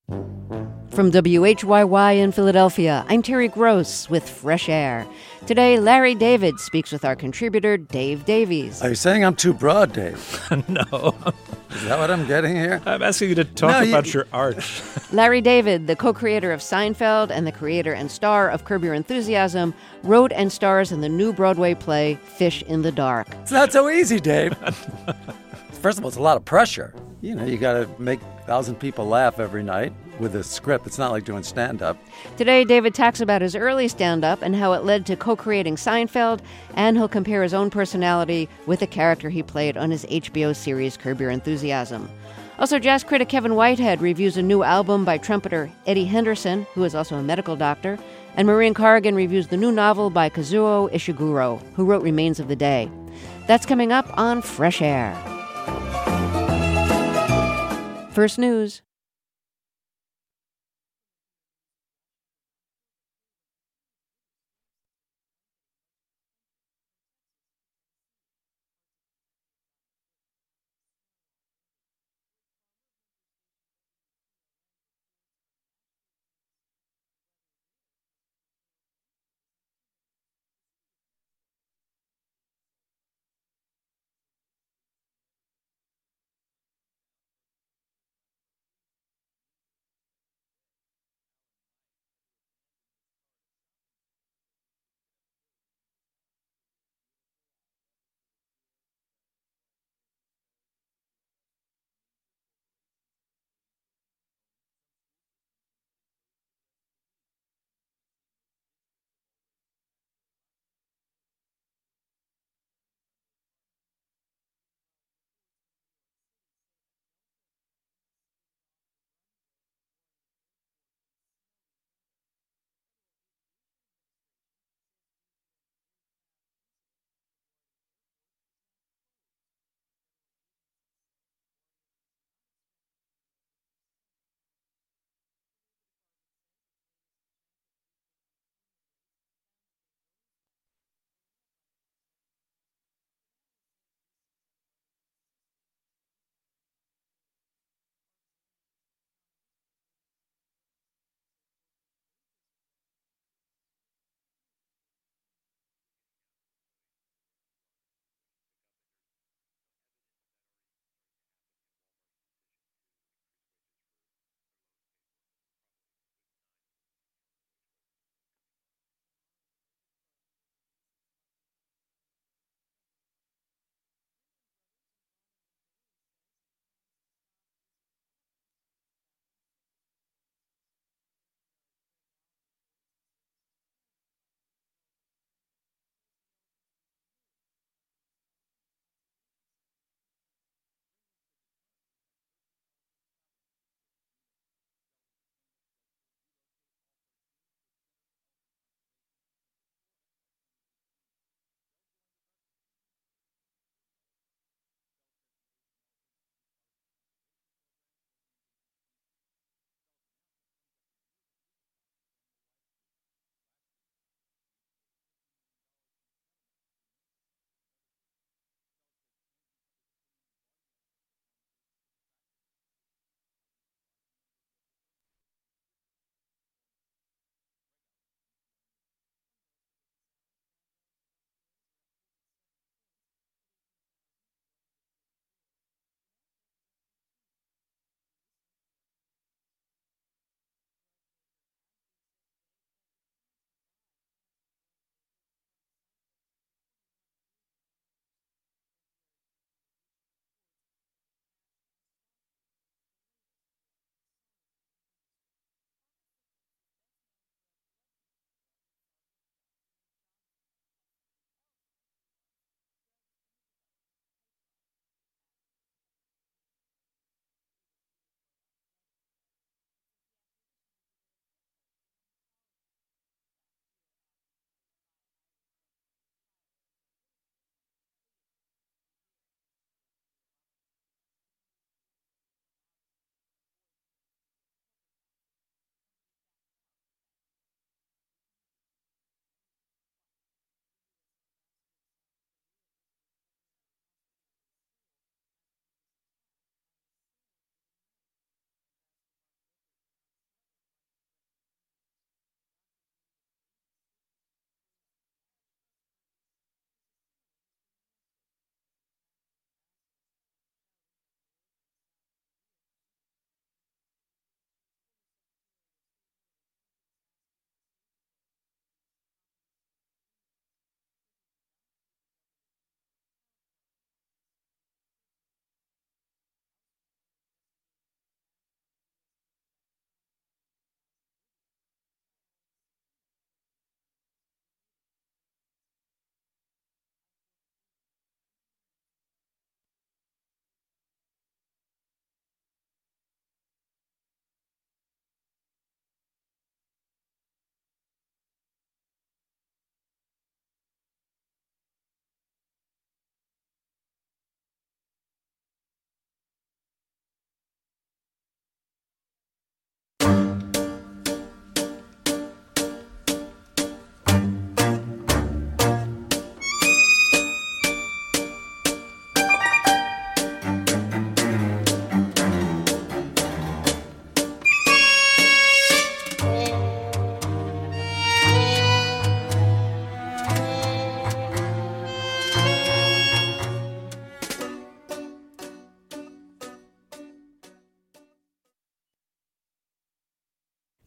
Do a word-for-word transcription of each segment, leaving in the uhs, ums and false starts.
From W H Y Y in Philadelphia, I'm Terry Gross with Fresh Air. Today, Larry David speaks with our contributor, Dave Davies. Are you saying I'm too broad, Dave? No. Is that what I'm getting here? I'm asking you to talk No, you- about your art. Larry David, the co-creator of Seinfeld and the creator and star of Curb Your Enthusiasm, wrote and stars in the new Broadway play Fish in the Dark. It's not so easy, Dave. First of all, it's a lot of pressure. You know, you got to make a thousand people laugh every night with a script. It's not like doing stand-up. Today, David talks about his early stand-up and how it led to co-creating Seinfeld, and he'll compare his own personality with the character he played on his H B O series Curb Your Enthusiasm. Also, jazz critic Kevin Whitehead reviews a new album by trumpeter Eddie Henderson, who is also a medical doctor, and Maureen Corrigan reviews the new novel by Kazuo Ishiguro, who wrote Remains of the Day. That's coming up on Fresh Air. First News.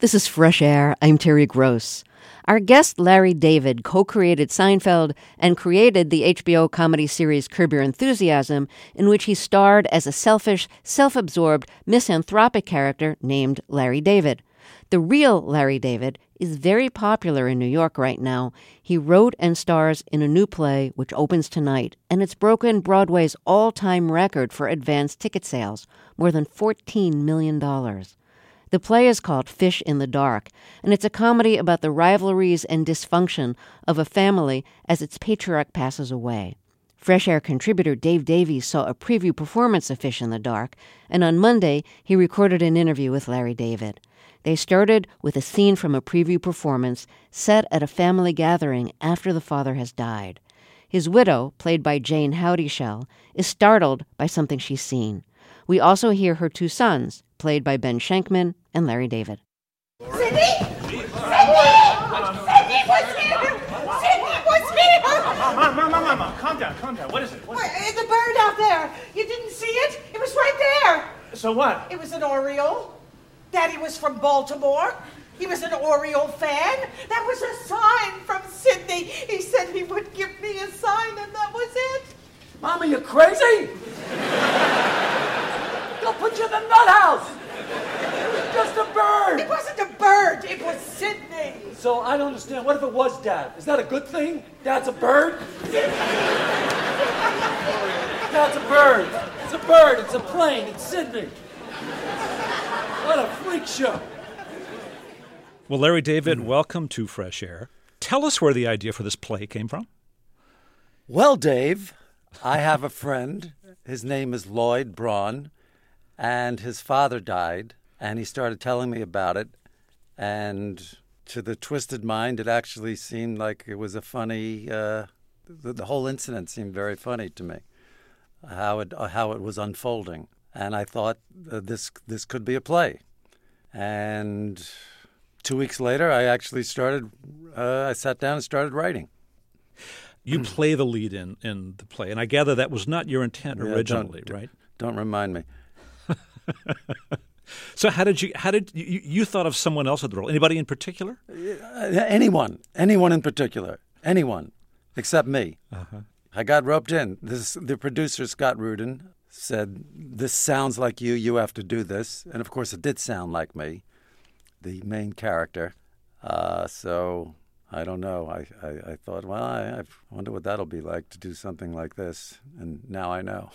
This is Fresh Air. I'm Terry Gross. Our guest, Larry David, co-created Seinfeld and created the H B O comedy series Curb Your Enthusiasm, in which he starred as a selfish, self-absorbed, misanthropic character named Larry David. The real Larry David is very popular in New York right now. He wrote and stars in a new play which opens tonight, and it's broken Broadway's all-time record for advance ticket sales, more than fourteen million dollars. The play is called Fish in the Dark, and it's a comedy about the rivalries and dysfunction of a family as its patriarch passes away. Fresh Air contributor Dave Davies saw a preview performance of Fish in the Dark, and on Monday he recorded an interview with Larry David. They started with a scene from a preview performance set at a family gathering after the father has died. His widow, played by Jane Howdyshell, is startled by something she's seen. We also hear her two sons, played by Ben Schenkman and Larry David. Sidney? Sidney! Sidney was here! Sidney was here! Mom, mom, mom, mom, mom, calm down, calm down. What is it? What is it? Wait, the bird out there. You didn't see it? It was right there. So what? It was an Oriole. Daddy was from Baltimore. He was an Oriole fan. That was a sign from Sidney. He said he would give me a sign, and that was it. Mom, are you crazy? They'll put you in the nut house. It was just a bird. It wasn't a bird. It was Sidney. So I don't understand. What if it was Dad? Is that a good thing? Dad's a bird? Dad's a bird. It's a bird. It's a plane. It's Sidney. What a freak show. Well, Larry David, welcome to Fresh Air. Tell us where the idea for this play came from. Well, Dave, I have a friend. His name is Lloyd Braun, and his father died, and he started telling me about it, and to the twisted mind, it actually seemed like it was a funny, uh, the, the whole incident seemed very funny to me, how it, uh, how it was unfolding. And I thought uh, this this could be a play. And two weeks later, I actually started, uh, I sat down and started writing. You play the lead in, in the play, and I gather that was not your intent Yeah, originally, don't, right? Don't remind me. So how did you, how did you, you thought of someone else at the role? Anybody in particular? Uh, anyone, anyone in particular, anyone, except me. Uh-huh. I got roped in. This, the producer, Scott Rudin, said, this sounds like you, you have to do this. And of course it did sound like me, the main character. Uh, so I don't know. I, I, I thought, well, I, I wonder what that'll be like to do something like this. And now I know.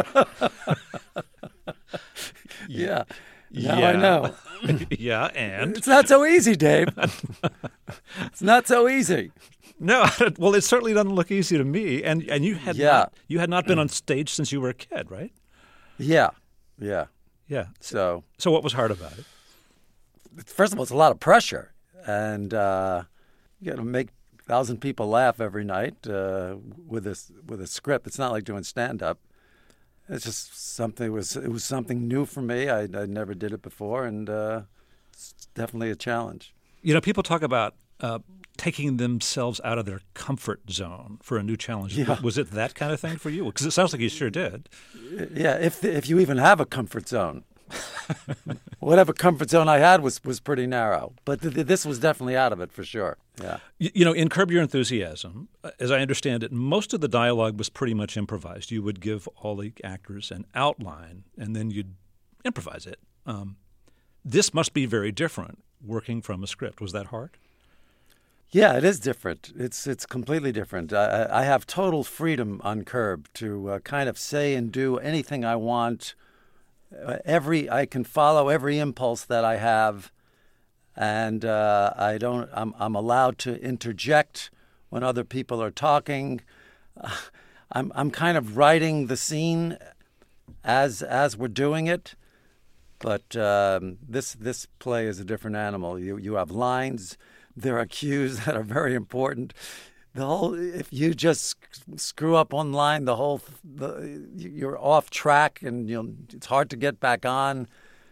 yeah. Now yeah. I know. Yeah, and? It's not so easy, Dave. It's not so easy. No, well, it certainly doesn't look easy to me. And and you had Yeah. not, you had not been on stage since you were a kid, right? Yeah. Yeah. Yeah. So, So what was hard about it? first of all, it's a lot of pressure. And uh, you got to make a thousand people laugh every night uh, with a, with a script. It's not like doing stand-up. It's just something, it was, it was something new for me. I, I never did it before, and uh, it's definitely a challenge. You know, people talk about uh, taking themselves out of their comfort zone for a new challenge. Yeah. Was it that kind of thing for you? Because it sounds like you sure did. Yeah, if if you even have a comfort zone. Whatever comfort zone I had was, was pretty narrow. But th- th- this was definitely out of it for sure. Yeah. You, you know, in Curb Your Enthusiasm, as I understand it, most of the dialogue was pretty much improvised. You would give all the actors an outline, and then you'd improvise it. Um, this must be very different, working from a script. Was that hard? Yeah, it is different. It's it's completely different. I, I have total freedom on Curb to uh, kind of say and do anything I want. Uh, every I can follow every impulse that I have, and uh, I don't. I'm I'm allowed to interject when other people are talking. Uh, I'm I'm kind of writing the scene as as we're doing it. But um, this this play is a different animal. You you have lines. There are cues that are very important. The whole, if you just screw up one line, the whole, the, you're off track, and you'll, it's hard to get back on.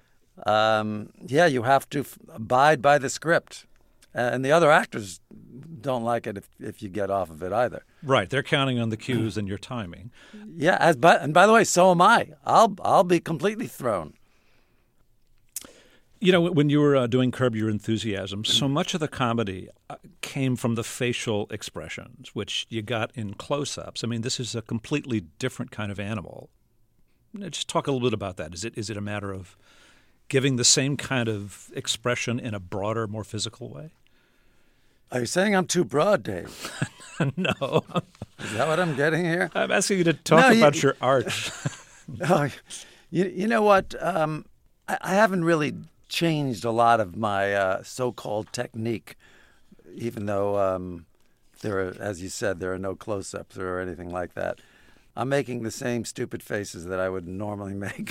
Um, yeah, you have to f- abide by the script, and the other actors don't like it if, if you get off of it either. Right, they're counting on the cues and your timing. Yeah, as by, and by the way, so am I. I'll I'll be completely thrown. You know, when you were uh, doing Curb Your Enthusiasm, so much of the comedy uh, came from the facial expressions, which you got in close-ups. I mean, this is a completely different kind of animal. Just talk a little bit about that. Is it is it a matter of giving the same kind of expression in a broader, more physical way? Are you saying I'm too broad, Dave? No. Is that what I'm getting here? I'm asking you to talk No, you- about your art. Oh, you, you know what? Um, I, I haven't really changed a lot of my uh, so-called technique, even though um, there are, as you said, there are no close-ups or anything like that. I'm making the same stupid faces that I would normally make.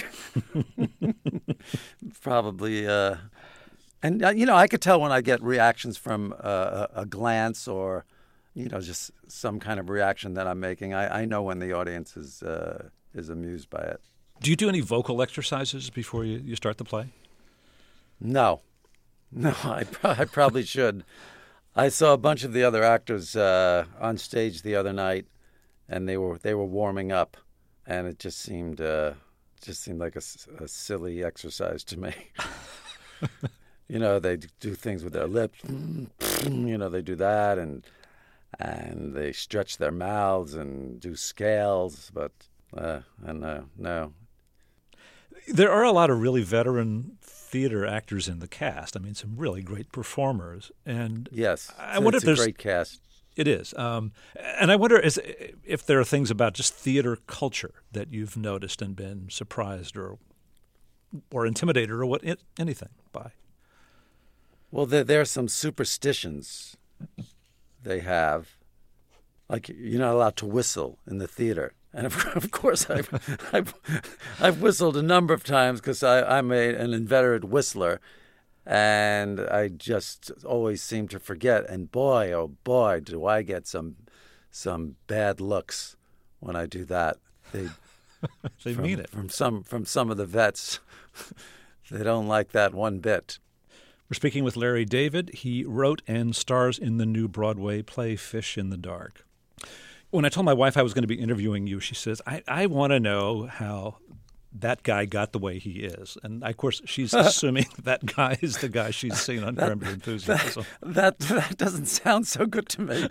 Probably. Uh, and, uh, you know, I could tell when I get reactions from uh, a, a glance or, you know, just some kind of reaction that I'm making. I, I know when the audience is uh, is amused by it. Do you do any vocal exercises before you, you start the play? No. No, I, pro- I probably should. I saw a bunch of the other actors uh, on stage the other night, and they were they were warming up, and it just seemed uh, just seemed like a, s- a silly exercise to me. You know, they do things with their lips. You know, they do that, and and they stretch their mouths and do scales, but uh, and uh, no. There are a lot of really veteran theater actors in the cast. I mean, some really great performers. And Yes, I wonder it's if there's a great cast. It is. Um, and I wonder is, if there are things about just theater culture that you've noticed and been surprised or or intimidated or what anything by. Well, there, there are some superstitions they have. Like, you're not allowed to whistle in the theater. And, of, of course, I've, I've, I've whistled a number of times because I'm a, an inveterate whistler. And I just always seem to forget. And boy, oh boy, do I get some some bad looks when I do that. They, they from, mean it. From some, from some of the vets. They don't like that one bit. We're speaking with Larry David. He wrote and stars in the new Broadway play Fish in the Dark. When I told my wife I was going to be interviewing you, she says, I, I want to know how that guy got the way he is. And, of course, she's assuming that guy is the guy she's seen on Curb Your Enthusiasm. That, that, that doesn't sound so good to me.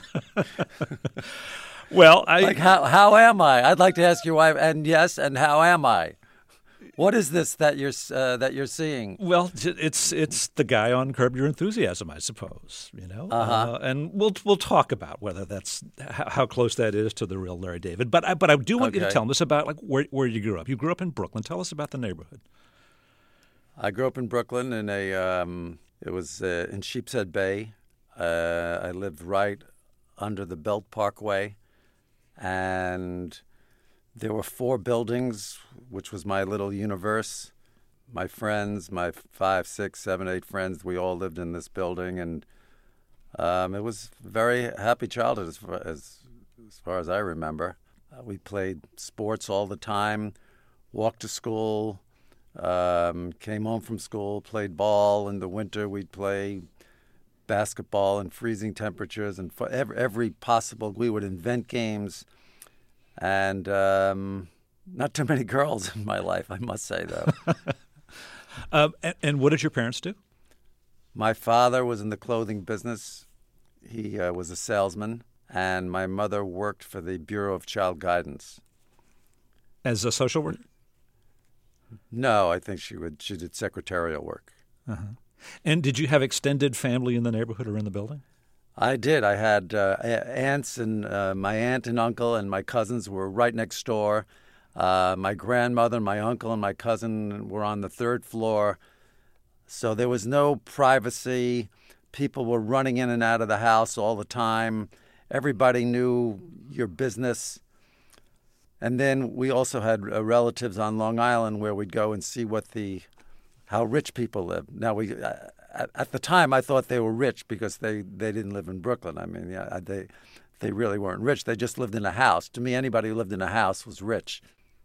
Well, I... Like, how, how am I? I'd like to ask your wife, and yes, and how am I? What is this that you're uh, that you're seeing? Well, it's it's the guy on Curb Your Enthusiasm, I suppose. You know, uh-huh. uh, and we'll we'll talk about whether that's how, how close that is to the real Larry David. But I, but I do want okay. you to tell us about like where where you grew up. You grew up in Brooklyn. Tell us about the neighborhood. I grew up in Brooklyn in a um, it was uh, in Sheepshead Bay. Uh, I lived right under the Belt Parkway, and there were four buildings, which was my little universe. My friends, my five, six, seven, eight friends, we all lived in this building, and um, it was a very happy childhood as far as, as, far as I remember. Uh, we played sports all the time, walked to school, um, came home from school, played ball. In the winter, we'd play basketball in freezing temperatures, and for every, every possible, we would invent games. And um, not too many girls in my life, I must say, though. um, and, and what did your parents do? My father was in the clothing business. He uh, was a salesman. And my mother worked for the Bureau of Child Guidance. As a social worker? No, I think she would. She did secretarial work. Uh-huh. And did you have extended family in the neighborhood or in the building? I did. I had uh, aunts, and uh, my aunt and uncle and my cousins were right next door. Uh, my grandmother, my uncle, and my cousin were on the third floor. So there was no privacy. People were running in and out of the house all the time. Everybody knew your business. And then we also had uh, relatives on Long Island where we'd go and see what the how rich people live. Now we. Uh, At the time, I thought they were rich because they, they didn't live in Brooklyn. I mean, yeah, they they really weren't rich. They just lived in a house. To me, anybody who lived in a house was rich.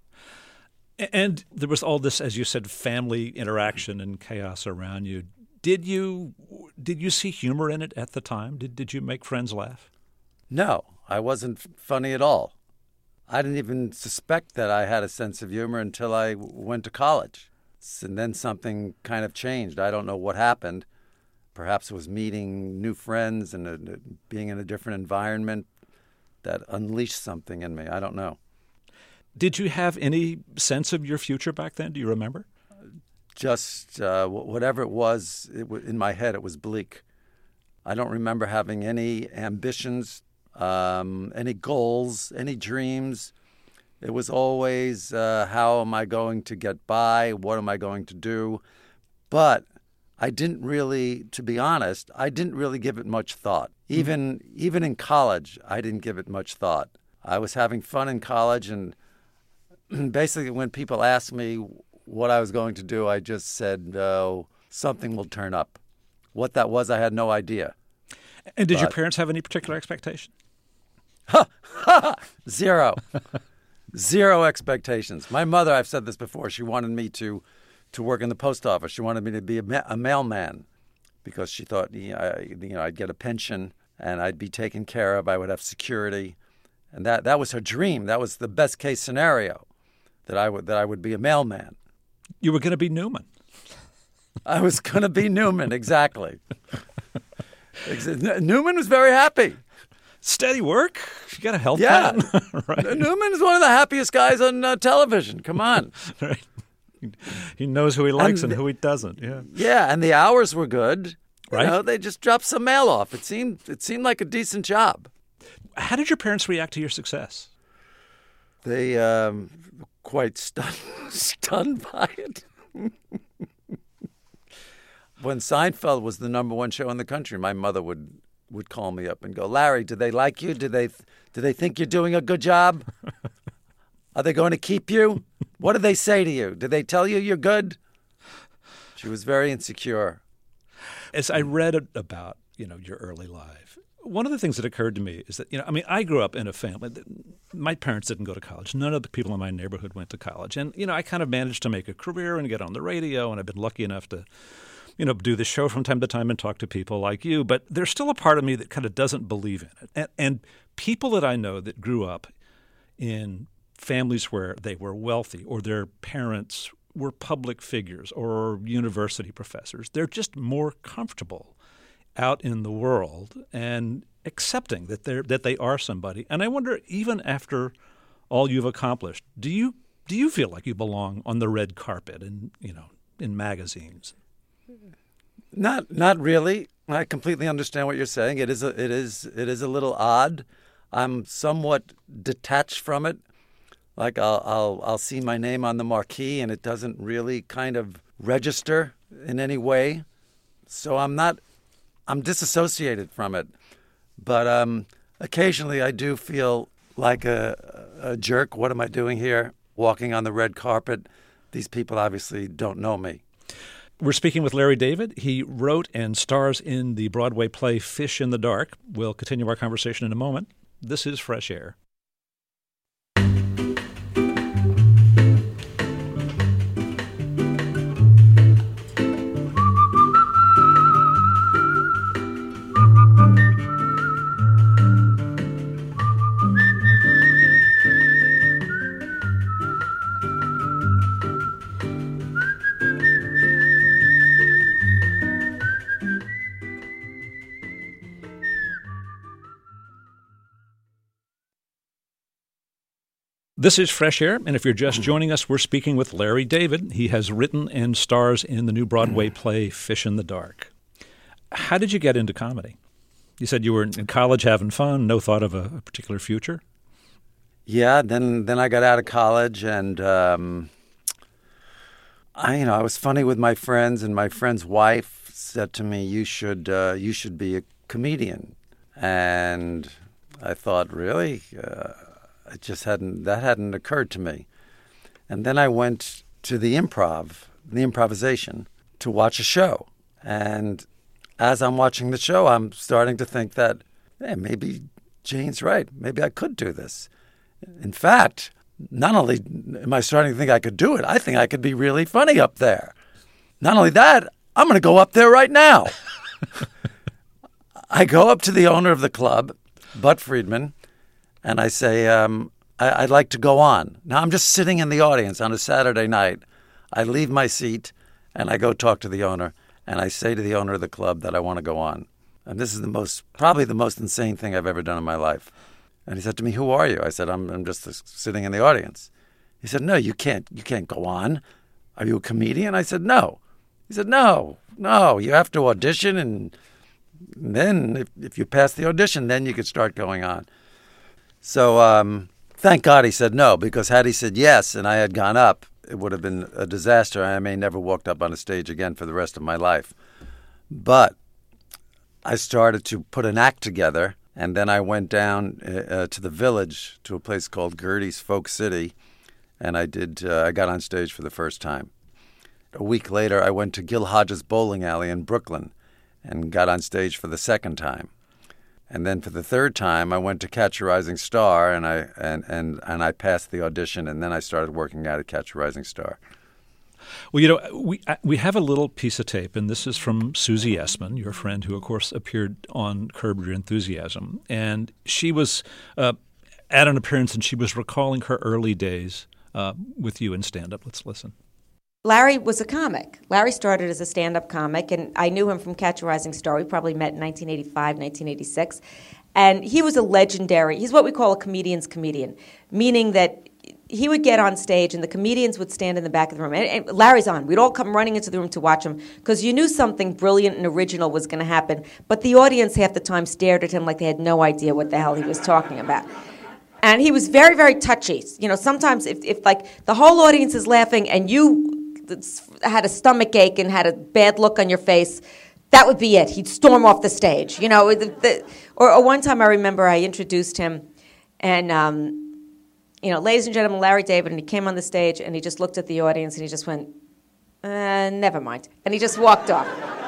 And there was all this, as you said, family interaction and chaos around you. Did you did you see humor in it at the time? Did did you make friends laugh? No, I wasn't funny at all. I didn't even suspect that I had a sense of humor until I went to college. And then something kind of changed. I don't know what happened. Perhaps it was meeting new friends and uh, being in a different environment that unleashed something in me. I don't know. Did you have any sense of your future back then? Do you remember? Just uh, whatever it was, it w- in my head, it was bleak. I don't remember having any ambitions, um, any goals, any dreams. It was always, uh, how am I going to get by? What am I going to do? But I didn't really, to be honest, I didn't really give it much thought. Even mm-hmm. even in college, I didn't give it much thought. I was having fun in college, and basically when people asked me what I was going to do, I just said, oh, something will turn up. What that was, I had no idea. And did but, your parents have any particular expectation? Ha! Ha! Zero. Zero expectations. My mother, I've said this before, she wanted me to, to work in the post office. She wanted me to be a, ma- a mailman because she thought, you know, I, you know, I'd get a pension and I'd be taken care of. I would have security. And that, that was her dream. That was the best case scenario, that I would, that I would be a mailman. You were going to be Newman. I was going to be Newman, exactly. Newman was very happy. Steady work. You got a health yeah. plan. Right. Newman is one of the happiest guys on uh, television. Come on. Right. He knows who he likes and, and who he doesn't. Yeah. Yeah, and the hours were good. Right. You know, they just dropped some mail off. It seemed it seemed like a decent job. How did your parents react to your success? They um, quite stunned stunned by it. When Seinfeld was the number one show in the country, my mother would would call me up and go, Larry, do they like you? Do they do they think you're doing a good job? Are they going to keep you? What did they say to you? Did they tell you you're good? She was very insecure. As I read about, you know, your early life, one of the things that occurred to me is that, you know, I mean, I grew up in a family that my parents didn't go to college. None of the people in my neighborhood went to college. And, you know, I kind of managed to make a career and get on the radio, and I've been lucky enough to, you know, do the show from time to time and talk to people like you. But there's still a part of me that kind of doesn't believe in it. And, and people that I know that grew up in families where they were wealthy or their parents were public figures or university professors, they're just more comfortable out in the world and accepting that they're that they are somebody. And I wonder, even after all you've accomplished, do you do you feel like you belong on the red carpet and, you know, in magazines? Not not really. I completely understand what you're saying. It is a, it is it is a little odd. I'm somewhat detached from it. Like I'll I'll I'll see my name on the marquee and it doesn't really kind of register in any way. So I'm not I'm disassociated from it. But um, occasionally I do feel like a, a jerk. What am I doing here? Walking on the red carpet. These people obviously don't know me. We're speaking with Larry David. He wrote and stars in the Broadway play Fish in the Dark. We'll continue our conversation in a moment. This is Fresh Air. This is Fresh Air, and if you're just joining us, we're speaking with Larry David. He has written and stars in the new Broadway play Fish in the Dark. How did you get into comedy? You said you were in college having fun, no thought of a, a particular future? Yeah, then then I got out of college, and um, I you know I was funny with my friends, and my friend's wife said to me, "You should uh, you should be a comedian," and I thought, really. Uh, It just hadn't, that hadn't occurred to me. And then I went to the improv, the improvisation, to watch a show. And as I'm watching the show, I'm starting to think that, hey, maybe Jane's right. Maybe I could do this. In fact, not only am I starting to think I could do it, I think I could be really funny up there. Not only that, I'm going to go up there right now. I go up to the owner of the club, Bud Friedman, and I say, um, I, I'd like to go on. Now, I'm just sitting in the audience on a Saturday night. I leave my seat and I go talk to the owner and I say to the owner of the club that I want to go on. And this is the most, probably the most insane thing I've ever done in my life. And he said to me, "Who are you?" I said, I'm, I'm just sitting in the audience. He said, "No, you can't, you can't go on. Are you a comedian?" I said, "No." He said, no, no, you have to audition, and then if, if you pass the audition, then you could start going on. So um, thank God he said no, because had he said yes and I had gone up, it would have been a disaster. I may never walked up on a stage again for the rest of my life. But I started to put an act together, and then I went down uh, to the Village, to a place called Gertie's Folk City, and I did. Uh, I got on stage for the first time. A week later, I went to Gil Hodges Bowling Alley in Brooklyn and got on stage for the second time. And then for the third time, I went to Catch a Rising Star, and I and, and, and I passed the audition, and then I started working out at Catch a Rising Star. Well, you know, we we have a little piece of tape, and this is from Susie Essman, your friend, who, of course, appeared on Curb Your Enthusiasm. And she was uh, at an appearance, and she was recalling her early days uh, with you in stand-up. Let's listen. Larry was a comic. Larry started as a stand-up comic, and I knew him from Catch a Rising Star. We probably met in nineteen eighty-five, nineteen eighty-six. And he was a legendary, he's what we call a comedian's comedian, meaning that he would get on stage and the comedians would stand in the back of the room. And, and Larry's on. We'd all come running into the room to watch him because you knew something brilliant and original was going to happen. But the audience half the time stared at him like they had no idea what the hell he was talking about. And he was very, very touchy. You know, sometimes if, if like the whole audience is laughing and you had a stomach ache and had a bad look on your face, that would be it. He'd storm off the stage. You know, the, the, or, or one time I remember I introduced him, and um, you know, ladies and gentlemen, Larry David, and he came on the stage and he just looked at the audience and he just went, uh, never mind, and he just walked off.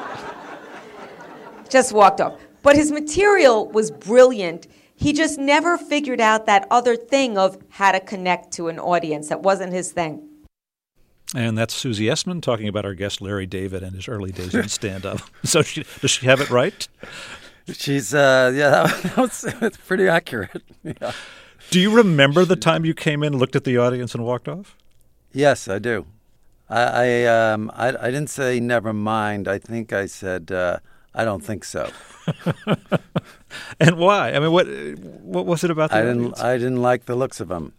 Just walked off. But his material was brilliant. He just never figured out that other thing of how to connect to an audience. That wasn't his thing. And that's Susie Essman talking about our guest Larry David and his early days in stand-up. So she, does she have it right? She's, uh, yeah, that, that was, that's pretty accurate. Yeah. Do you remember the time you came in, looked at the audience, and walked off? Yes, I do. I I, um, I, I didn't say never mind. I think I said uh, I don't think so. And why? I mean, what what was it about the I audience? didn't I didn't like the looks of them.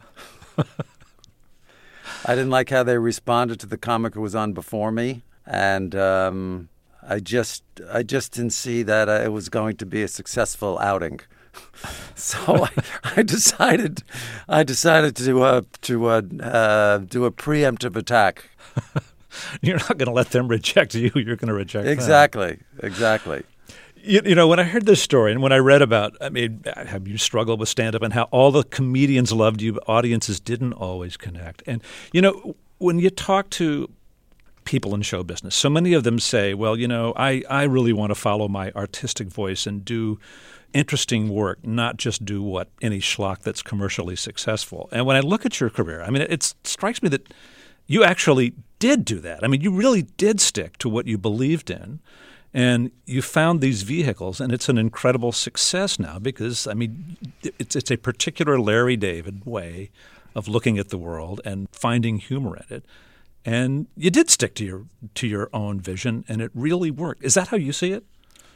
I didn't like how they responded to the comic who was on before me, and um, I just I just didn't see that uh, it was going to be a successful outing. So I, I decided I decided to uh, to uh, uh, do a preemptive attack. You're not going to let them reject you. You're going to reject exactly, them. Exactly. You, you know, when I heard this story and when I read about, I mean, how you struggled with stand-up and how all the comedians loved you, but audiences didn't always connect. And, you know, when you talk to people in show business, so many of them say, well, you know, I, I really want to follow my artistic voice and do interesting work, not just do what any schlock that's commercially successful. And when I look at your career, I mean, it, it strikes me that you actually did do that. I mean, you really did stick to what you believed in. And you found these vehicles, and it's an incredible success now because, I mean, it's it's a particular Larry David way of looking at the world and finding humor in it. And you did stick to your to your own vision, and it really worked. Is that how you see it?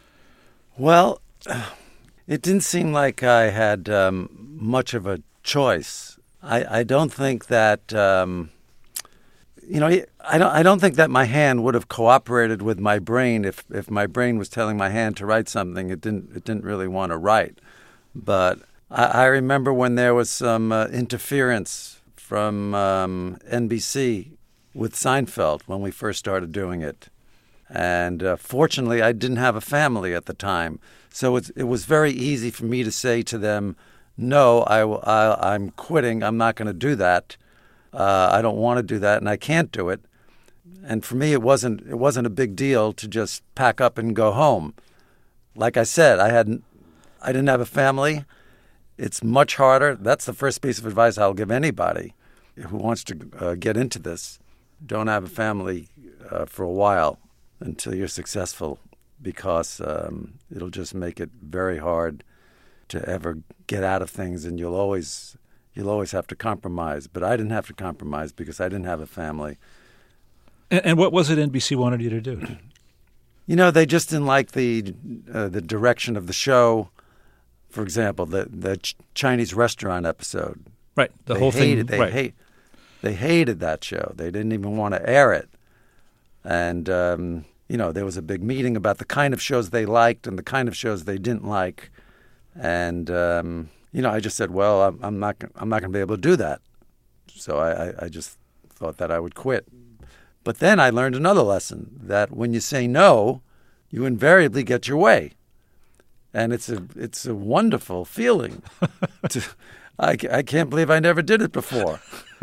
Well, it didn't seem like I had um, much of a choice. I, I don't think that... Um, You know, I don't. I don't think that my hand would have cooperated with my brain if, if my brain was telling my hand to write something it didn't. It didn't really want to write. But I, I remember when there was some uh, interference from um, N B C with Seinfeld when we first started doing it, and uh, fortunately, I didn't have a family at the time, so it it was very easy for me to say to them, "No, I, I I'm quitting. I'm not going to do that." Uh, I don't want to do that, and I can't do it. And for me, it wasn't it wasn't a big deal to just pack up and go home. Like I said, I hadn't I didn't have a family. It's much harder. That's the first piece of advice I'll give anybody who wants to uh, get into this. Don't have a family uh, for a while until you're successful, because um, it'll just make it very hard to ever get out of things, and you'll always. You'll always have to compromise. But I didn't have to compromise because I didn't have a family. And, and what was it N B C wanted you to do? You know, they just didn't like the uh, the direction of the show. For example, the the Ch- Chinese restaurant episode. Right, the they whole hated, thing. They right. hate. They hated that show. They didn't even want to air it. And um, you know, there was a big meeting about the kind of shows they liked and the kind of shows they didn't like. And um, you know, I just said, well, I'm, I'm not. I'm not going to be able to do that. So I, I, I just thought that I would quit. But then I learned another lesson, that when you say no, you invariably get your way. And it's a it's a wonderful feeling. to, I, I can't believe I never did it before.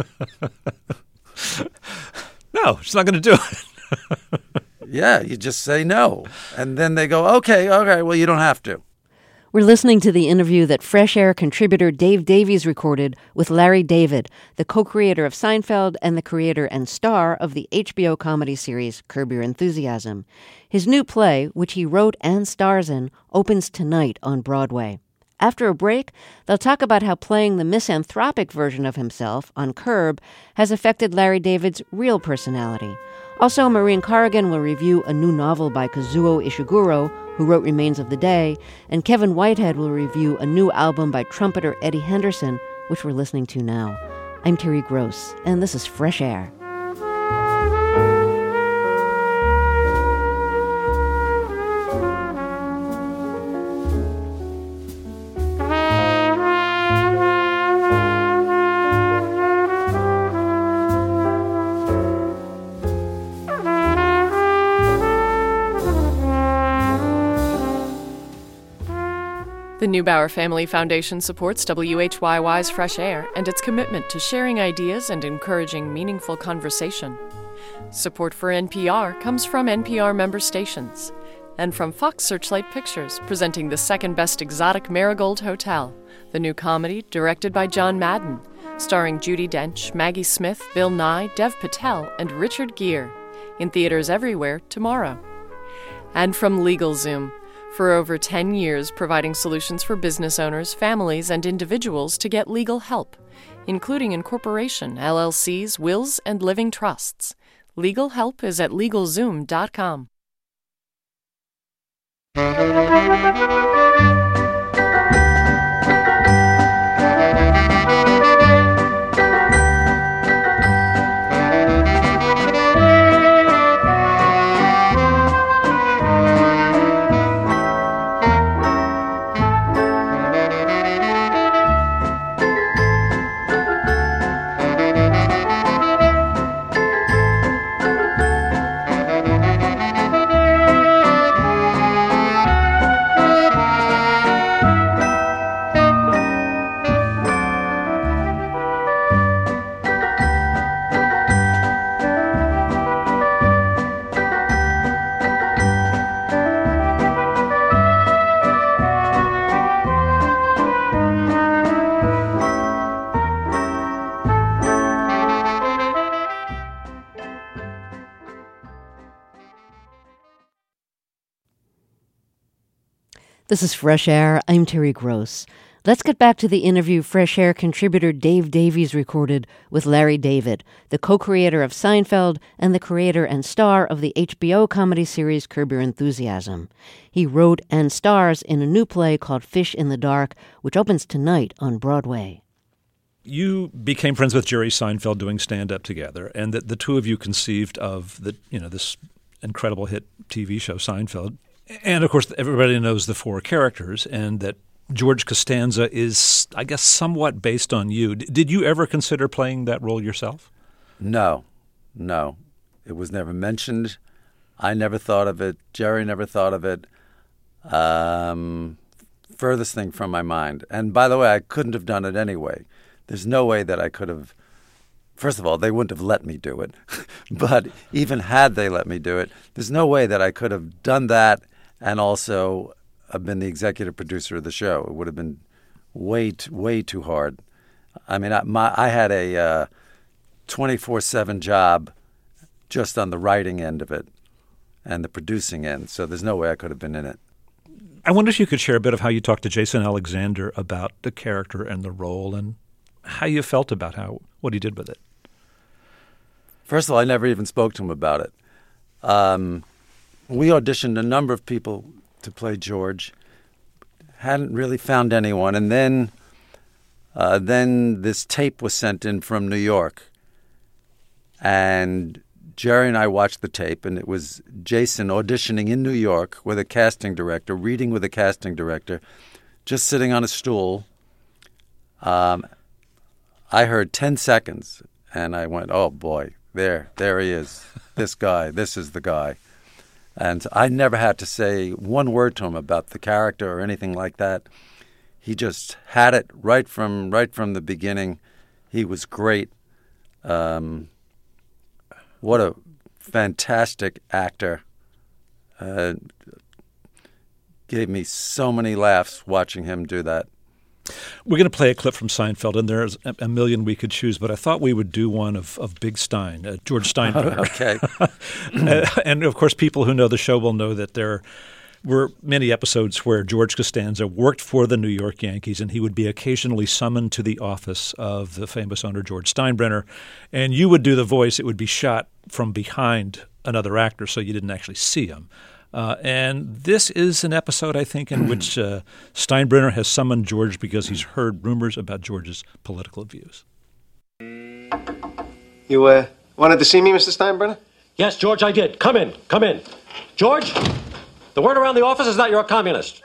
No, she's not going to do it. Yeah, you just say no. And then they go, okay, okay, well, you don't have to. We're listening to the interview that Fresh Air contributor Dave Davies recorded with Larry David, the co-creator of Seinfeld and the creator and star of the H B O comedy series Curb Your Enthusiasm. His new play, which he wrote and stars in, opens tonight on Broadway. After a break, they'll talk about how playing the misanthropic version of himself on Curb has affected Larry David's real personality. Also, Maureen Corrigan will review a new novel by Kazuo Ishiguro, who wrote Remains of the Day, and Kevin Whitehead will review a new album by trumpeter Eddie Henderson, which we're listening to now. I'm Terry Gross, and this is Fresh Air. The Neubauer Family Foundation supports W H Y Y's Fresh Air and its commitment to sharing ideas and encouraging meaningful conversation. Support for N P R comes from N P R member stations and from Fox Searchlight Pictures, presenting the second-best exotic Marigold Hotel, the new comedy directed by John Madden, starring Judi Dench, Maggie Smith, Bill Nye, Dev Patel, and Richard Gere, in theaters everywhere tomorrow. And from LegalZoom, for over ten years providing solutions for business owners, families, and individuals to get legal help, including incorporation, L L Cs, wills, and living trusts. Legal help is at legal zoom dot com. This is Fresh Air. I'm Terry Gross. Let's get back to the interview Fresh Air contributor Dave Davies recorded with Larry David, the co-creator of Seinfeld and the creator and star of the H B O comedy series Curb Your Enthusiasm. He wrote and stars in a new play called Fish in the Dark, which opens tonight on Broadway. You became friends with Jerry Seinfeld doing stand-up together, and that the two of you conceived of the, you know, this incredible hit T V show Seinfeld. And, of course, everybody knows the four characters, and that George Costanza is, I guess, somewhat based on you. D- did you ever consider playing that role yourself? No, no. It was never mentioned. I never thought of it. Jerry never thought of it. Um, furthest thing from my mind. And, by the way, I couldn't have done it anyway. There's no way that I could have. First of all, they wouldn't have let me do it. But even had they let me do it, there's no way that I could have done that and also have been the executive producer of the show. It would have been way, t- way too hard. I mean, I, my, I had a uh, twenty-four seven job just on the writing end of it and the producing end, so there's no way I could have been in it. I wonder if you could share a bit of how you talked to Jason Alexander about the character and the role and how you felt about how what he did with it. First of all, I never even spoke to him about it. Um, we auditioned a number of people to play George. Hadn't really found anyone. And then, uh, then this tape was sent in from New York. And Jerry and I watched the tape, and it was Jason auditioning in New York with a casting director, reading with a casting director, just sitting on a stool. Um, I heard ten seconds, and I went, oh, boy, there, there he is, this guy, this is the guy. And I never had to say one word to him about the character or anything like that. He just had it right from right from the beginning. He was great. Um, what a fantastic actor. Uh, gave me so many laughs watching him do that. We're going to play a clip from Seinfeld, and there's a million we could choose, but I thought we would do one of, of Big Stein, uh, George Steinbrenner. Okay. uh, and, of course, people who know the show will know that there were many episodes where George Costanza worked for the New York Yankees, and he would be occasionally summoned to the office of the famous owner, George Steinbrenner, and you would do the voice. It would be shot from behind another actor, so you didn't actually see him. Uh, and this is an episode, I think, in which uh, Steinbrenner has summoned George because he's heard rumors about George's political views. You uh, wanted to see me, Mister Steinbrenner? Yes, George, I did. Come in. Come in. George, the word around the office is that you're a communist.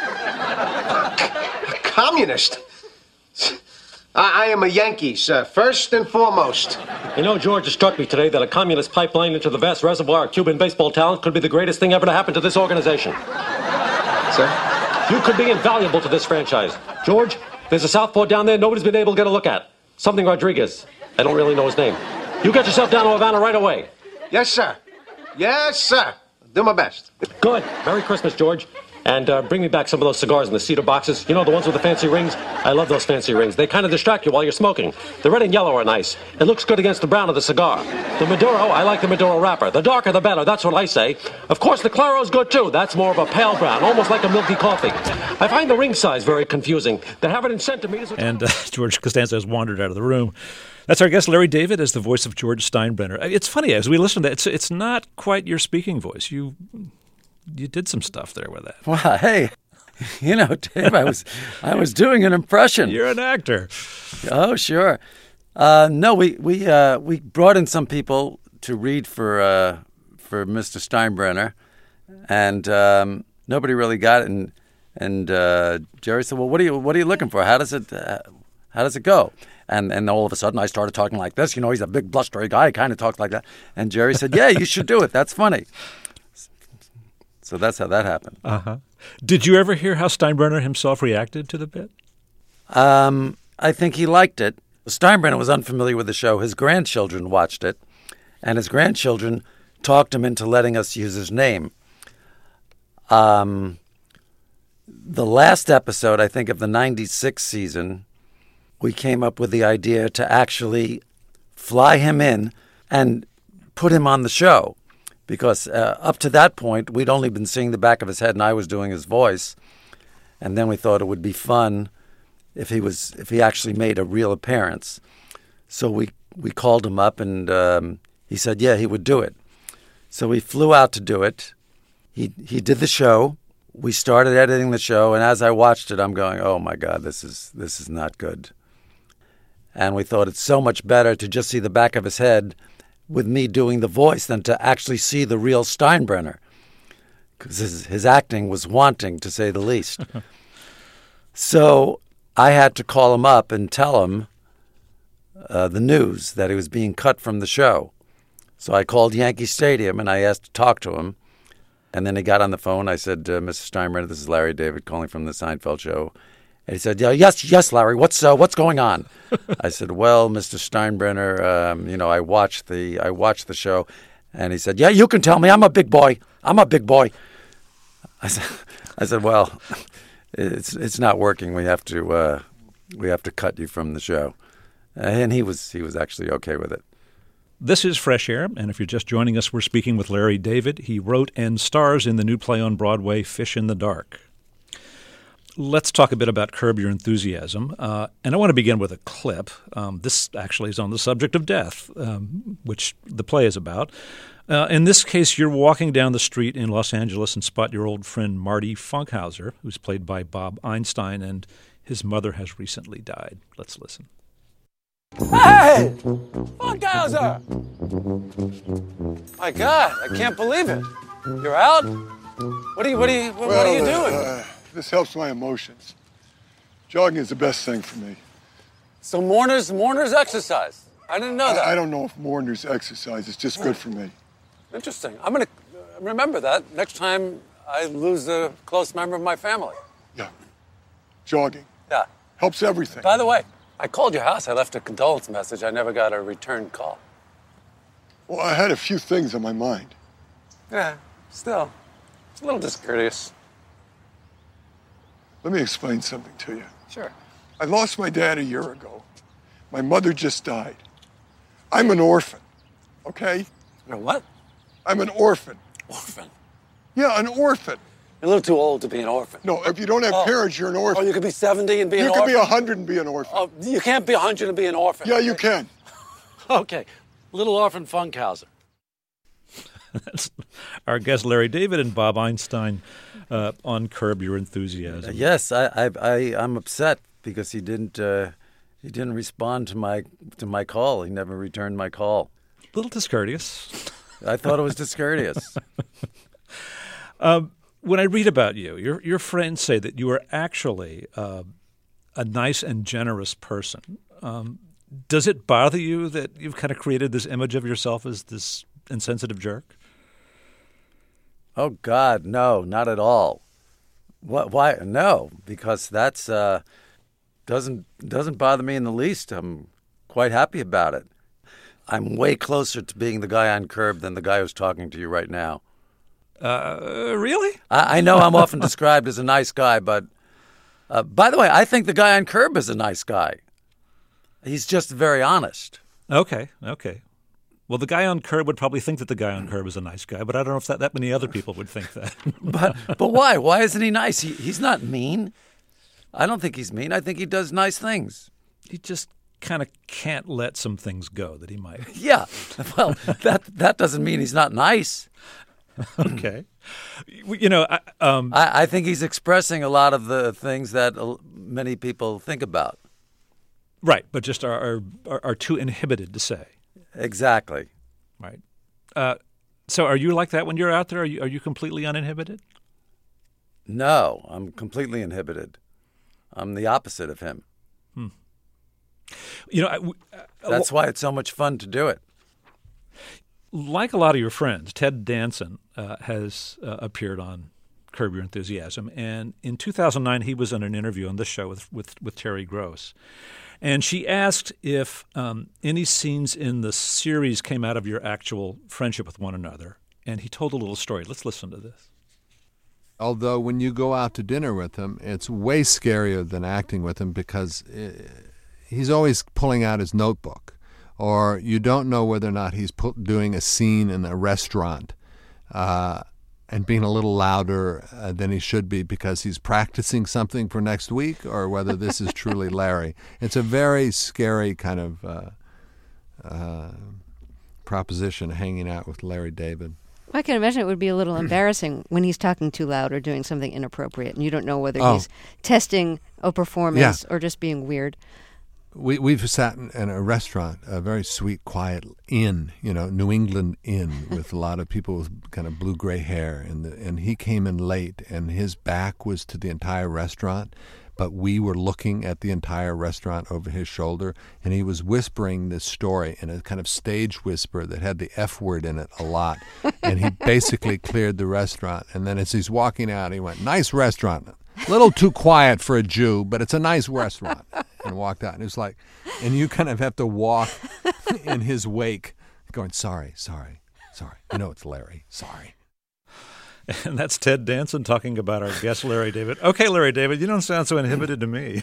A communist? I, I am a Yankee, sir, first and foremost. You know, George, it struck me today that a communist pipeline into the vast reservoir of Cuban baseball talent could be the greatest thing ever to happen to this organization. Sir? You could be invaluable to this franchise. George, there's a southpaw down there nobody's been able to get a look at. Something Rodriguez. I don't really know his name. You get yourself down to Havana right away. Yes, sir. Yes, sir. Do my best. Good. Merry Christmas, George. And uh, bring me back some of those cigars in the cedar boxes. You know, the ones with the fancy rings? I love those fancy rings. They kind of distract you while you're smoking. The red and yellow are nice. It looks good against the brown of the cigar. The Maduro, I like the Maduro wrapper. The darker, the better. That's what I say. Of course, the Claro's good, too. That's more of a pale brown, almost like a milky coffee. I find the ring size very confusing. They have it in centimeters. And uh, George Costanza has wandered out of the room. That's our guest, Larry David, as the voice of George Steinbrenner. It's funny, as we listen to that, it's, it's not quite your speaking voice. You you did some stuff there with that. Well, hey, you know, Dave, I was I was doing an impression. You're an actor. Oh, sure. Uh, no, we we uh, we brought in some people to read for uh, for Mister Steinbrenner, and um, nobody really got it. And and uh, Jerry said, "Well, what are you what are you looking for? How does it uh, how does it go?" And and all of a sudden, I started talking like this. You know, he's a big blustery guy. He kind of talks like that. And Jerry said, "Yeah, you should do it. That's funny." So that's how that happened. Uh-huh. Did you ever hear how Steinbrenner himself reacted to the bit? Um, I think he liked it. Steinbrenner was unfamiliar with the show. His grandchildren watched it, and his grandchildren talked him into letting us use his name. Um, the last episode, I think, of the ninety-six season, we came up with the idea to actually fly him in and put him on the show. Because uh, up to that point, we'd only been seeing the back of his head, and I was doing his voice. And then we thought it would be fun if he was if he actually made a real appearance. So we we called him up, and um, he said, yeah, he would do it. So we flew out to do it. He he did the show. We started editing the show, and as I watched it, I'm going, oh my God, this is this is not good. And we thought it's so much better to just see the back of his head with me doing the voice than to actually see the real Steinbrenner, because his, his acting was wanting, to say the least. So I had to call him up and tell him uh, the news that he was being cut from the show. So I called Yankee Stadium and I asked to talk to him. And then he got on the phone. I said, uh, Mister Steinbrenner, this is Larry David calling from the Seinfeld show. And he said, yeah, yes, yes, Larry, what's uh, what's going on? I said, well, Mister Steinbrenner, um, you know, I watched the I watched the show. And he said, yeah, you can tell me. I'm a big boy. I'm a big boy. I said, I said, well, it's it's not working. We have to uh, we have to cut you from the show. And he was he was actually okay with it. This is Fresh Air, and if you're just joining us, we're speaking with Larry David. He wrote and stars in the new play on Broadway, Fish in the Dark. let's talk a bit about Curb Your Enthusiasm. Uh, and I want to begin with a clip. Um, this actually is on the subject of death, um, which the play is about. Uh, in this case, you're walking down the street in Los Angeles and spot your old friend Marty Funkhauser, who's played by Bob Einstein, and his mother has recently died. Let's listen. Hey! Funkhauser! My God, I can't believe it. You're out? What are you, what are you, what, well, what are you doing? Uh, this helps my emotions. Jogging is the best thing for me. So mourners, mourners exercise. I didn't know I, that. I don't know if mourners exercise. It's just good for me. Interesting. I'm going to remember that next time I lose a close member of my family. Yeah. Jogging. Yeah. Helps everything. By the way, I called your house. I left a condolence message. I never got a return call. Well, I had a few things on my mind. Yeah, still. It's a little discourteous. Let me explain something to you. Sure. I lost my dad a year ago. My mother just died. I'm an orphan, okay? You're what? I'm an orphan. Orphan? Yeah, an orphan. You're a little too old to be an orphan. No, if you don't have oh. parents, you're an orphan. Oh, you could be seventy and be you an orphan? orphan? You could be one hundred and be an orphan. Oh, you can't be one hundred and be an orphan. Yeah, okay? you can. Okay. Little orphan Funkhauser. That's our guest Larry David and Bob Einstein uh, on Curb Your Enthusiasm. Uh, yes, I, I, I, I'm upset because he didn't, uh, he didn't respond to my to my call. He never returned my call. A little discourteous. I thought it was discourteous. um, when I read about you, your your friends say that you are actually uh, a nice and generous person. Um, does it bother you that you've kind of created this image of yourself as this insensitive jerk? Oh God, no, not at all. What? Why? No, because that's uh, doesn't doesn't bother me in the least. I'm quite happy about it. I'm way closer to being the guy on Curb than the guy who's talking to you right now. Uh, really? I, I know I'm often described as a nice guy, but uh, by the way, I think the guy on Curb is a nice guy. He's just very honest. Okay, okay. Well, the guy on Curb would probably think that the guy on Curb is a nice guy, but I don't know if that, that many other people would think that. but but why? Why isn't he nice? He, he's not mean. I don't think he's mean. I think he does nice things. He just kind of can't let some things go that he might. Yeah. Well, that that doesn't mean he's not nice. Okay. You know, I, um, I, I think he's expressing a lot of the things that many people think about. Right, but just are are, are too inhibited to say. Exactly. Right. Uh, so are you like that when you're out there? Are you, are you completely uninhibited? No, I'm completely inhibited. I'm the opposite of him. Hmm. You know, I, uh, that's why it's so much fun to do it. Like a lot of your friends, Ted Danson uh, has uh, appeared on Curb Your Enthusiasm, and in two thousand nine he was in an interview on this show with with, with Terry Gross. And she asked if um, any scenes in the series came out of your actual friendship with one another. And he told a little story. Let's listen to this. Although when you go out to dinner with him, it's way scarier than acting with him because he's always pulling out his notebook. Or you don't know whether or not he's doing a scene in a restaurant uh, and being a little louder uh, than he should be because he's practicing something for next week, or whether this is truly Larry. It's a very scary kind of uh, uh, proposition, hanging out with Larry David. I can imagine it would be a little embarrassing when he's talking too loud or doing something inappropriate, and you don't know whether oh. he's testing a performance yeah. or just being weird. We, we've sat in, in a restaurant, a very sweet, quiet inn, you know, New England inn with a lot of people with kind of blue-gray hair. And, the, and he came in late, and his back was to the entire restaurant, but we were looking at the entire restaurant over his shoulder, and he was whispering this story in a kind of stage whisper that had the F word in it a lot. And he basically cleared the restaurant. And then as he's walking out, he went, "Nice restaurant. A little too quiet for a Jew, but it's a nice restaurant." And walked out. And it was like, and you kind of have to walk in his wake going, sorry, sorry, sorry. You know it's Larry. Sorry. And that's Ted Danson talking about our guest, Larry David. Okay, Larry David, you don't sound so inhibited to me.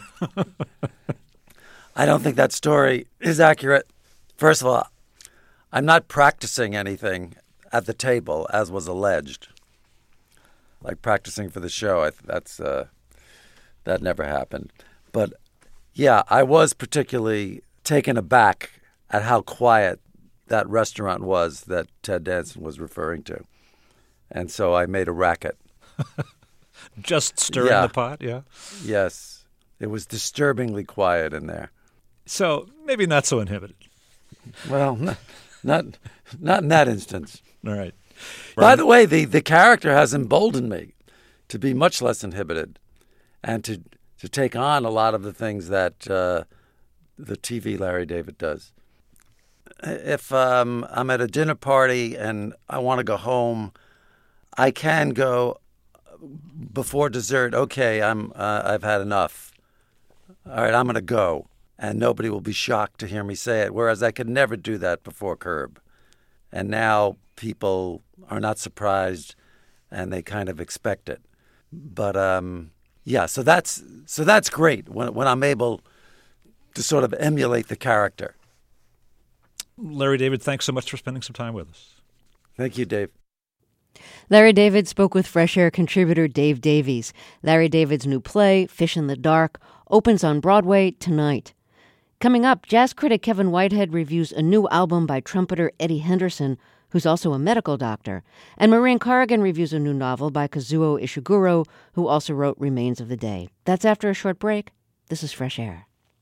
I don't think that story is accurate. First of all, I'm not practicing anything at the table, as was alleged. Like practicing for the show. I, that's... Uh, that never happened. But yeah, I was particularly taken aback at how quiet that restaurant was that Ted Danson was referring to. And so I made a racket. Just stirring yeah. the pot, yeah? Yes. It was disturbingly quiet in there. So maybe not so inhibited. Well, not not, not in that instance. All right. By the way, the, the character has emboldened me to be much less inhibited and to to take on a lot of the things that uh, the T V Larry David does. If um, I'm at a dinner party and I want to go home, I can go before dessert. Okay, I'm uh, I've had enough. All right, I'm going to go, and nobody will be shocked to hear me say it. Whereas I could never do that before Curb, and now people are not surprised, and they kind of expect it. But um, yeah, so that's so that's great when when I'm able to sort of emulate the character. Larry David, thanks so much for spending some time with us. Thank you, Dave. Larry David spoke with Fresh Air contributor Dave Davies. Larry David's new play, Fish in the Dark, opens on Broadway tonight. Coming up, jazz critic Kevin Whitehead reviews a new album by trumpeter Eddie Henderson, who's also a medical doctor. And Maureen Corrigan reviews a new novel by Kazuo Ishiguro, who also wrote Remains of the Day. That's after a short break. This is Fresh Air.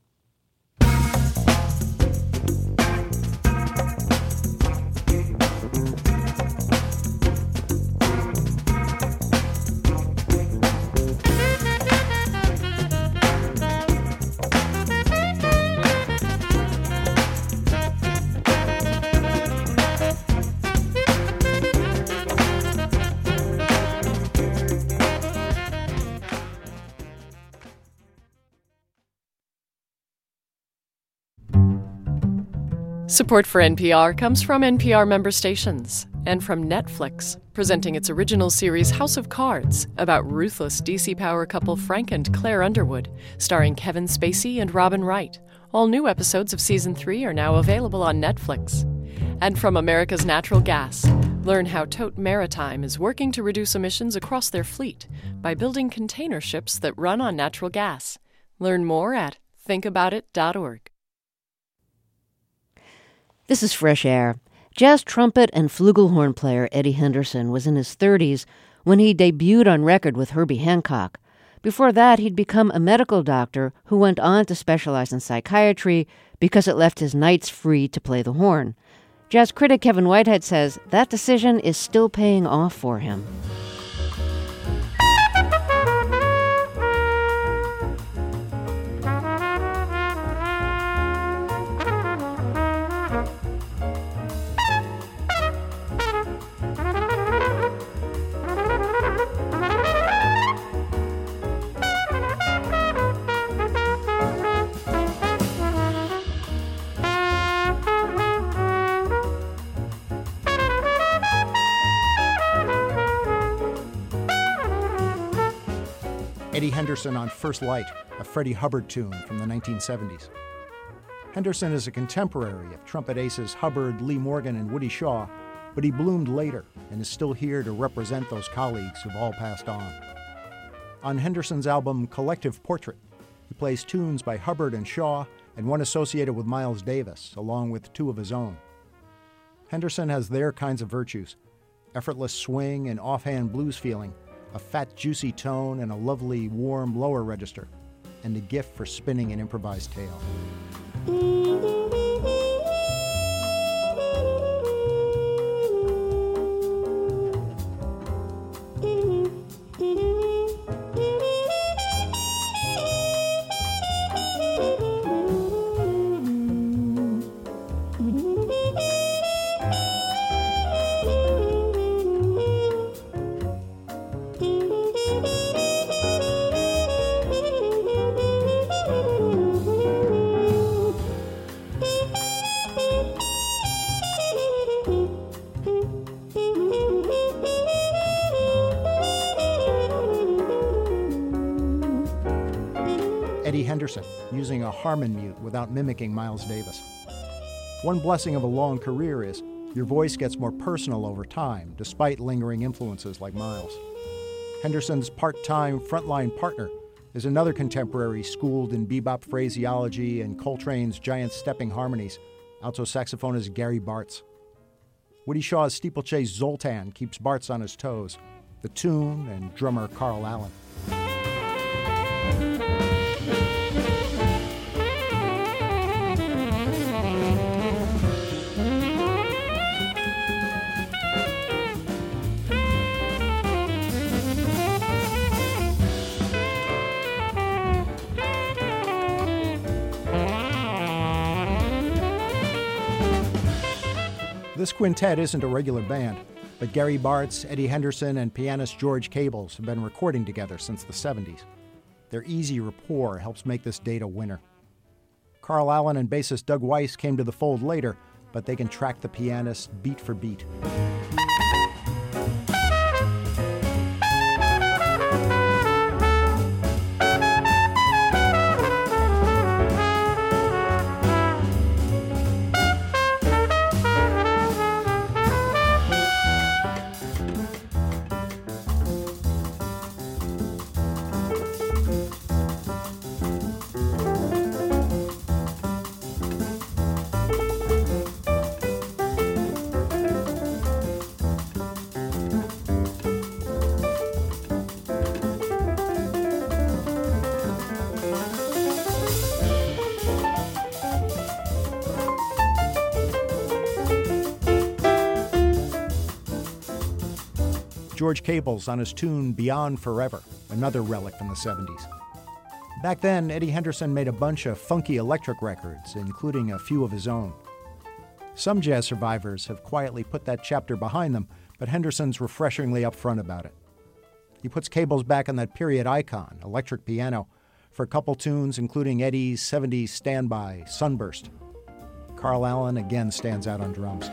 Support for N P R comes from N P R member stations and from Netflix, presenting its original series House of Cards about ruthless D C power couple Frank and Claire Underwood, starring Kevin Spacey and Robin Wright. All new episodes of Season three are now available on Netflix. And from America's Natural Gas, learn how Tote Maritime is working to reduce emissions across their fleet by building container ships that run on natural gas. Learn more at think about it dot org. This is Fresh Air. Jazz trumpet and flugelhorn player Eddie Henderson was in his thirties when he debuted on record with Herbie Hancock. Before that, he'd become a medical doctor who went on to specialize in psychiatry because it left his nights free to play the horn. Jazz critic Kevin Whitehead says that decision is still paying off for him. Eddie Henderson on First Light, a Freddie Hubbard tune from the nineteen seventies. Henderson is a contemporary of trumpet aces Hubbard, Lee Morgan, and Woody Shaw, but he bloomed later and is still here to represent those colleagues who've all passed on. On Henderson's album Collective Portrait, he plays tunes by Hubbard and Shaw and one associated with Miles Davis, along with two of his own. Henderson has their kinds of virtues: effortless swing and offhand blues feeling, a fat, juicy tone, and a lovely, warm lower register, and a gift for spinning an improvised tale. Eddie Henderson, using a Harmon mute without mimicking Miles Davis. One blessing of a long career is your voice gets more personal over time, despite lingering influences like Miles. Henderson's part-time frontline partner is another contemporary schooled in bebop phraseology and Coltrane's giant stepping harmonies, alto saxophonist Gary Bartz. Woody Shaw's steeplechase Zoltan keeps Bartz on his toes, the tune and drummer Carl Allen. This quintet isn't a regular band, but Gary Bartz, Eddie Henderson, and pianist George Cables have been recording together since the seventies. Their easy rapport helps make this date a winner. Carl Allen and bassist Doug Weiss came to the fold later, but they can track the pianist beat for beat. George Cables on his tune Beyond Forever, another relic from the seventies. Back then, Eddie Henderson made a bunch of funky electric records, including a few of his own. Some jazz survivors have quietly put that chapter behind them, but Henderson's refreshingly upfront about it. He puts Cables back on that period icon, electric piano, for a couple tunes, including Eddie's seventies standby, Sunburst. Carl Allen again stands out on drums.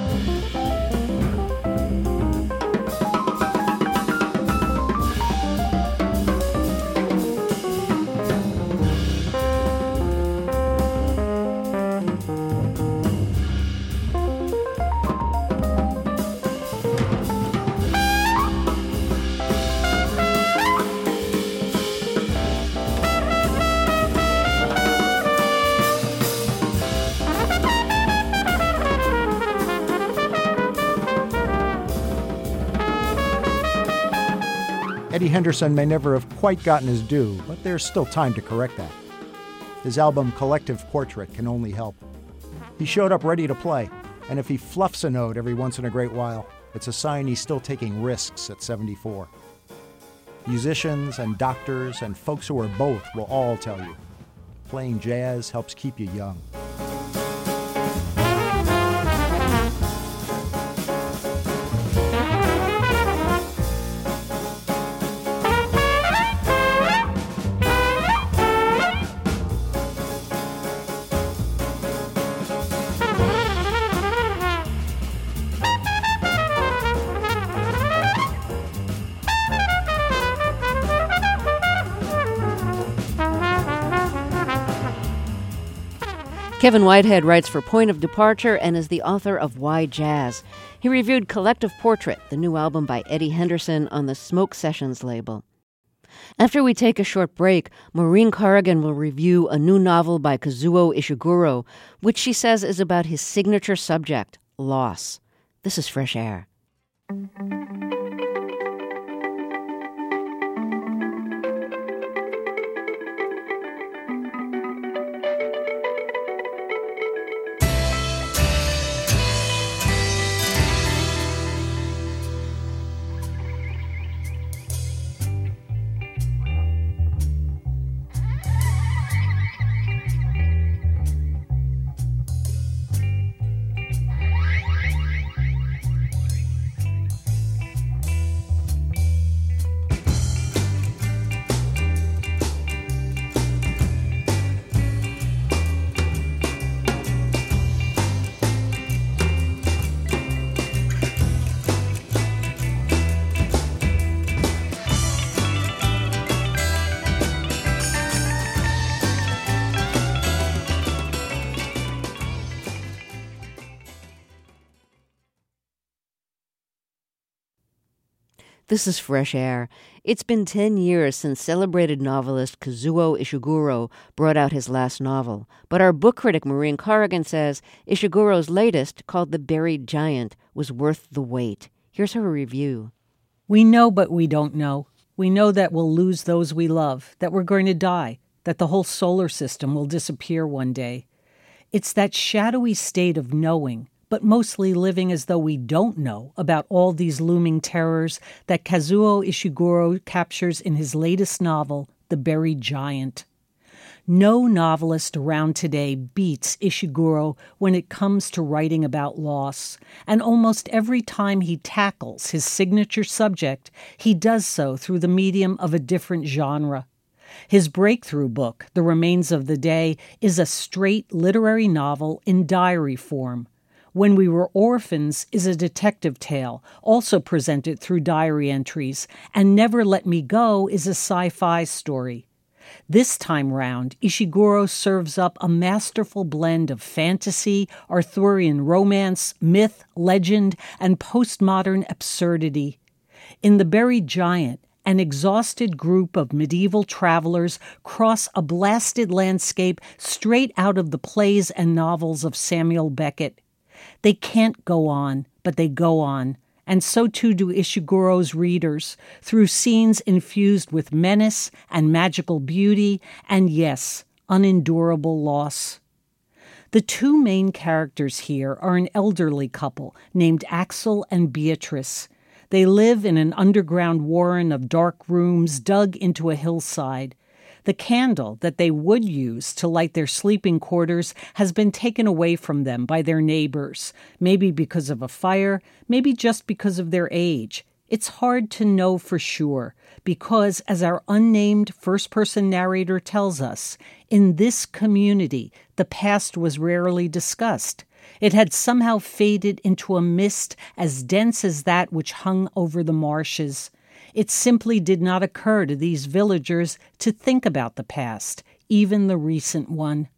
Eddie Henderson may never have quite gotten his due, but there's still time to correct that. His album Collective Portrait can only help. He showed up ready to play, and if he fluffs a note every once in a great while, it's a sign he's still taking risks at seventy-four. Musicians and doctors and folks who are both will all tell you, playing jazz helps keep you young. Kevin Whitehead writes for Point of Departure and is the author of Why Jazz. He reviewed Collective Portrait, the new album by Eddie Henderson on the Smoke Sessions label. After we take a short break, Maureen Corrigan will review a new novel by Kazuo Ishiguro, which she says is about his signature subject, loss. This is Fresh Air. This is Fresh Air. It's been ten years since celebrated novelist Kazuo Ishiguro brought out his last novel, but our book critic Maureen Corrigan says Ishiguro's latest, called The Buried Giant, was worth the wait. Here's her review. We know, but we don't know. We know that we'll lose those we love, that we're going to die, that the whole solar system will disappear one day. It's that shadowy state of knowing, but mostly living as though we don't know about all these looming terrors that Kazuo Ishiguro captures in his latest novel, The Buried Giant. No novelist around today beats Ishiguro when it comes to writing about loss, and almost every time he tackles his signature subject, he does so through the medium of a different genre. His breakthrough book, The Remains of the Day, is a straight literary novel in diary form. When We Were Orphans is a detective tale, also presented through diary entries, and Never Let Me Go is a sci-fi story. This time round, Ishiguro serves up a masterful blend of fantasy, Arthurian romance, myth, legend, and postmodern absurdity. In The Buried Giant, an exhausted group of medieval travelers cross a blasted landscape straight out of the plays and novels of Samuel Beckett. They can't go on, but they go on, and so too do Ishiguro's readers, through scenes infused with menace and magical beauty, and yes, unendurable loss. The two main characters here are an elderly couple named Axel and Beatrice. They live in an underground warren of dark rooms dug into a hillside. The candle that they would use to light their sleeping quarters has been taken away from them by their neighbors, maybe because of a fire, maybe just because of their age. It's hard to know for sure, because, as our unnamed first-person narrator tells us, in this community, the past was rarely discussed. It had somehow faded into a mist as dense as that which hung over the marshes. It simply did not occur to these villagers to think about the past, even the recent one.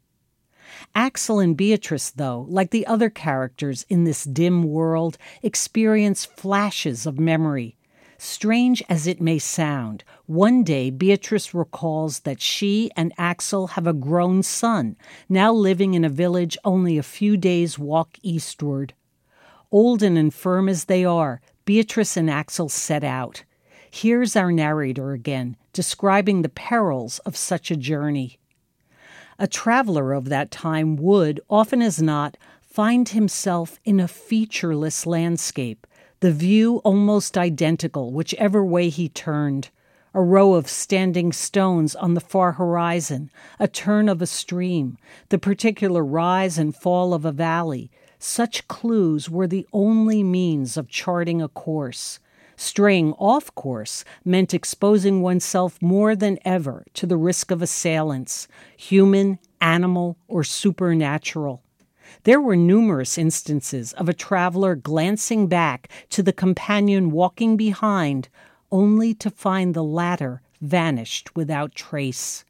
Axel and Beatrice, though, like the other characters in this dim world, experience flashes of memory. Strange as it may sound, one day Beatrice recalls that she and Axel have a grown son, now living in a village only a few days' walk eastward. Old and infirm as they are, Beatrice and Axel set out. Here's our narrator again, describing the perils of such a journey. A traveler of that time would, often as not, find himself in a featureless landscape, the view almost identical whichever way he turned. A row of standing stones on the far horizon, a turn of a stream, the particular rise and fall of a valley. Such clues were the only means of charting a course. Straying off course meant exposing oneself more than ever to the risk of assailants, human, animal, or supernatural. There were numerous instances of a traveler glancing back to the companion walking behind, only to find the latter vanished without trace.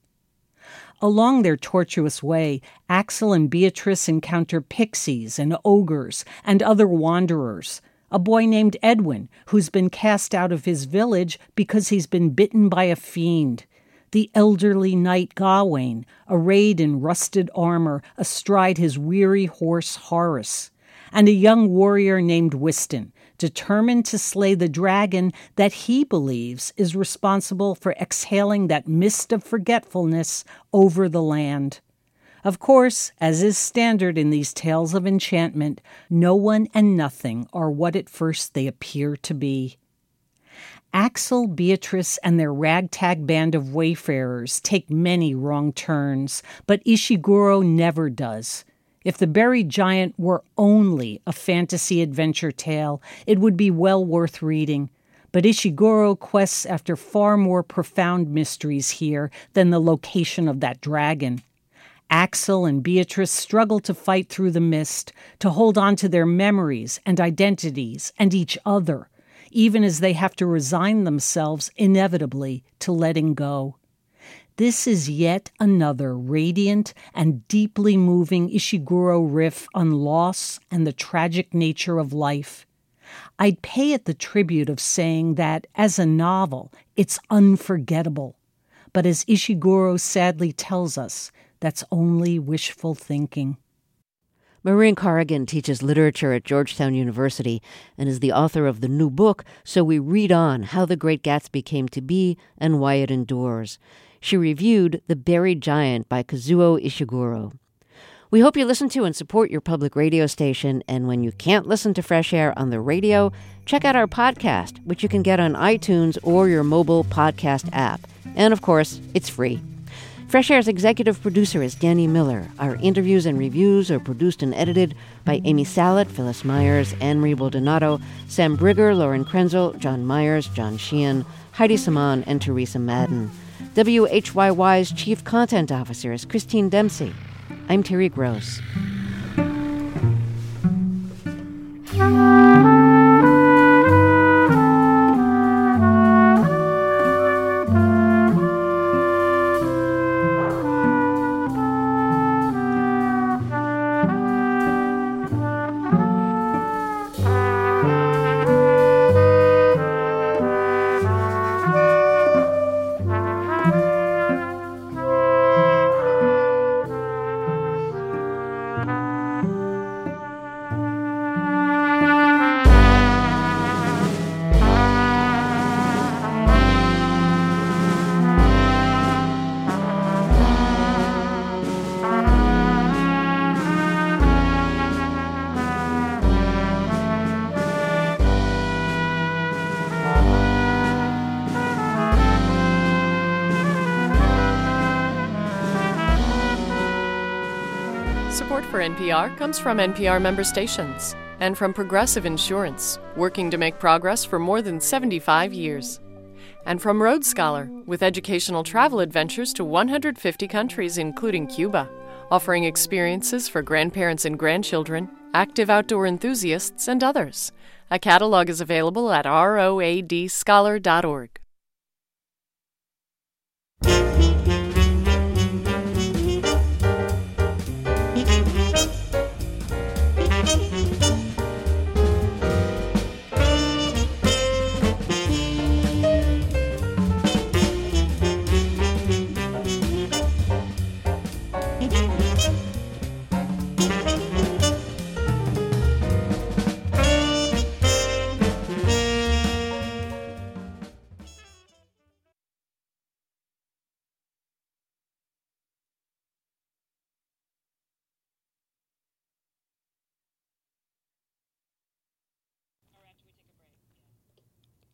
Along their tortuous way, Axel and Beatrice encounter pixies and ogres and other wanderers. A boy named Edwin, who's been cast out of his village because he's been bitten by a fiend. The elderly knight Gawain, arrayed in rusted armor astride his weary horse Horace. And a young warrior named Wystan, determined to slay the dragon that he believes is responsible for exhaling that mist of forgetfulness over the land. Of course, as is standard in these tales of enchantment, no one and nothing are what at first they appear to be. Axel, Beatrice, and their ragtag band of wayfarers take many wrong turns, but Ishiguro never does. If The Buried Giant were only a fantasy adventure tale, it would be well worth reading. But Ishiguro quests after far more profound mysteries here than the location of that dragon. Axel and Beatrice struggle to fight through the mist, to hold on to their memories and identities and each other, even as they have to resign themselves inevitably to letting go. This is yet another radiant and deeply moving Ishiguro riff on loss and the tragic nature of life. I'd pay it the tribute of saying that, as a novel, it's unforgettable. But as Ishiguro sadly tells us, that's only wishful thinking. Maureen Corrigan teaches literature at Georgetown University and is the author of the new book, So We Read On, How the Great Gatsby Came to Be and Why It Endures. She reviewed The Buried Giant by Kazuo Ishiguro. We hope you listen to and support your public radio station, and when you can't listen to Fresh Air on the radio, check out our podcast, which you can get on iTunes or your mobile podcast app. And of course, it's free. Fresh Air's executive producer is Danny Miller. Our interviews and reviews are produced and edited by Amy Salet, Phyllis Myers, Anne-Marie Baldonado, Sam Brigger, Lauren Krenzel, John Myers, John Sheehan, Heidi Saman, and Teresa Madden. W H Y Y's Chief Content Officer is Christine Dempsey. I'm Terry Gross. Support for N P R comes from N P R member stations and from Progressive Insurance, working to make progress for more than seventy-five years. And from Road Scholar, with educational travel adventures to one hundred fifty countries, including Cuba, offering experiences for grandparents and grandchildren, active outdoor enthusiasts, and others. A catalog is available at road scholar dot org.